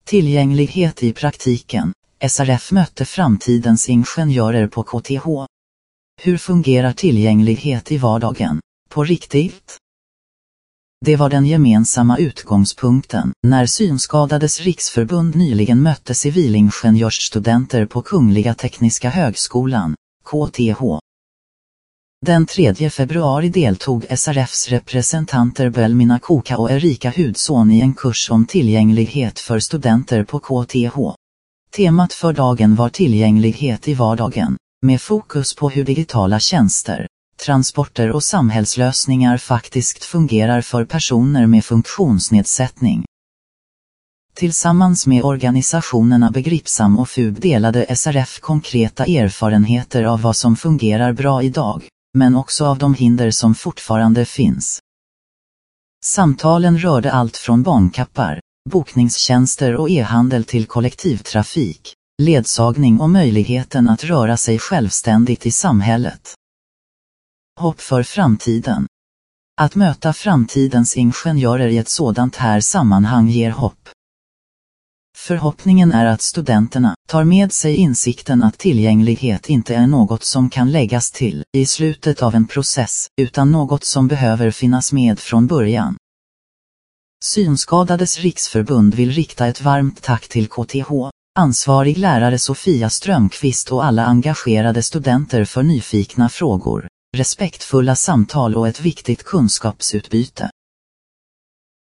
Tillgänglighet i praktiken. SRF mötte framtidens ingenjörer på KTH. Hur fungerar tillgänglighet i vardagen? På riktigt? Det var den gemensamma utgångspunkten när Synskadades riksförbund nyligen mötte civilingenjörsstudenter på Kungliga Tekniska högskolan, KTH. Den 3 februari deltog SRFs representanter Belmina Koka och Erika Hudson i en kurs om tillgänglighet för studenter på KTH. Temat för dagen var tillgänglighet i vardagen, med fokus på hur digitala tjänster, transporter och samhällslösningar faktiskt fungerar för personer med funktionsnedsättning. Tillsammans med organisationerna Begripsam och FUB delade SRF konkreta erfarenheter av vad som fungerar bra idag, men också av de hinder som fortfarande finns. Samtalen rörde allt från barnkappar, bokningstjänster och e-handel till kollektivtrafik, ledsagning och möjligheten att röra sig självständigt i samhället. Hopp för framtiden. Att möta framtidens ingenjörer i ett sådant här sammanhang ger hopp. Förhoppningen är att studenterna tar med sig insikten att tillgänglighet inte är något som kan läggas till i slutet av en process, utan något som behöver finnas med från början. Synskadades riksförbund vill rikta ett varmt tack till KTH, ansvarig lärare Sofia Strömqvist och alla engagerade studenter för nyfikna frågor, respektfulla samtal och ett viktigt kunskapsutbyte.